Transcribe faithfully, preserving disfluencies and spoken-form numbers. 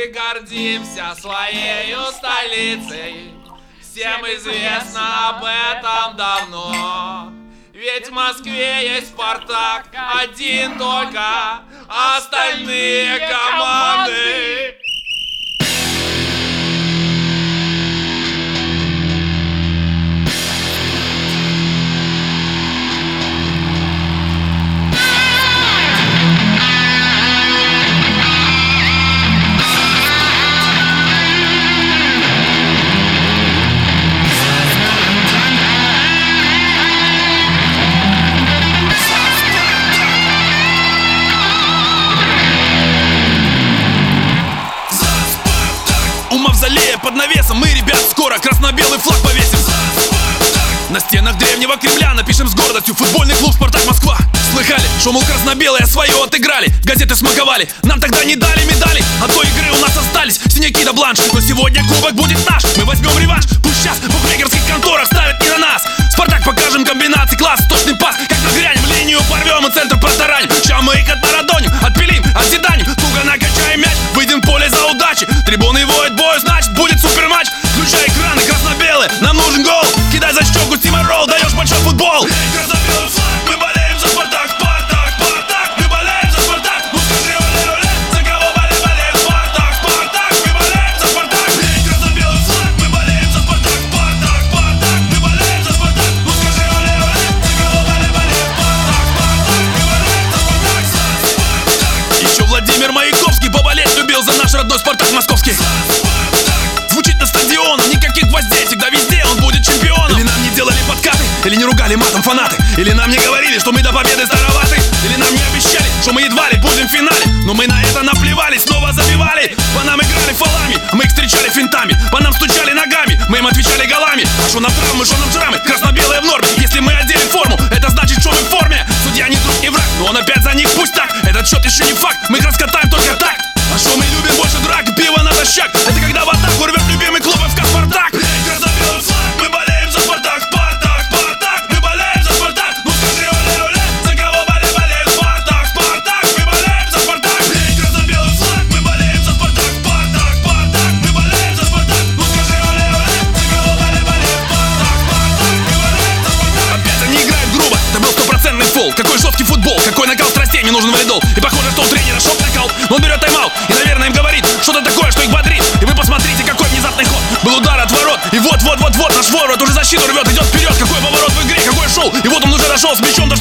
Мы гордимся своей столицей, всем известно об этом давно. Ведь в Москве есть Спартак, один только, остальные команды. Под навесом мы, ребят, скоро красно-белый флаг повесим. На стенах древнего Кремля напишем с гордостью: футбольный клуб «Спартак Москва». Слыхали, что, мол, красно-белые свое отыграли, газеты смаковали, нам тогда не дали медали. От той игры у нас остались синяки да бланш. Но сегодня кубок будет наш, мы возьмем реванш. Пусть сейчас в букмекерских конторах ставят не на нас. Спартак покажем комбинации, класс, точный пас. Как нагрянем, линию порвем и центр протараним. Ща мы их отмарадоним, отпилим, отзиданим. Туго накачаем мяч, выйдем в поле за удачи. Трибуны воют бою, значит будет суперматч. Включай экраны, красно-белые, нам нужен гол. Кидай за щеку Стимарол, даешь большой футбол. Красно-белый флаг, мы болеем за Спартак, Спартак, Спартак. Мы болеем за Спартак, ну скажи оле-оле. За кого болеем, болеем Спартак, Спартак. Мы болеем за Спартак. Красно-белый флаг, мы болеем за Спартак, Спартак, Спартак. Мы болеем за Спартак, ну скажи оле-оле. За кого болеем, болеем Спартак, Спартак. Мы болеем за Спартак. Еще Владимир Маяковский поболеть любил за наш родной Спартак московский. Звучит на стадионах, никаких гвоздей, всегда везде он будет чемпионом. Или нам не делали подкаты, или не ругали матом фанаты, или нам не говорили, что мы до победы староваты, или нам не обещали, что мы едва ли будем в финале. Но мы на это наплевали, снова забивали. По нам играли фолами, мы их встречали финтами. По нам стучали ногами, мы им отвечали голами. А что нам травмы, что нам шрамы, красно-белые в норме. Если мы одели форму, это значит, что мы в форме. Судья не друг, не враг, но он опять за них, пусть так. Этот счет еще не факт, мы их раскатаем только так. А что мы любим больше драк и пиво натощак? Это когда в атаку рвет любимый клуб эф ка «Спартак». Красно-белый флаг, мы болеем за Спартак, Спартак, Спартак. Мы болеем за Спартак, ну скажи оле-оле. За кого болеем, болеем Спартак, Спартак. Мы болеем за Спартак. Красно-белый флаг, мы болеем за Спартак, Спартак, Спартак. Мы болеем за Спартак, ну скажи оле-оле. За кого болеем, болеем Спартак, Спартак. Мы болеем за Спартак. Опять они играют грубо, это был стопроцентный фол. Какой жесткий футбол, какой накал страстей, не нужен валидол. И похоже, что у тренера шок накал, но он берет тайм-аут и, наверное, им говорит что-то такое, что их бодрит. И вы посмотрите, какой внезапный ход. Был удар от ворот, и вот-вот-вот-вот наш ворот уже защиту рвет, идет вперед. Какой поворот в игре, какой шоу. И вот он уже дошел с мячом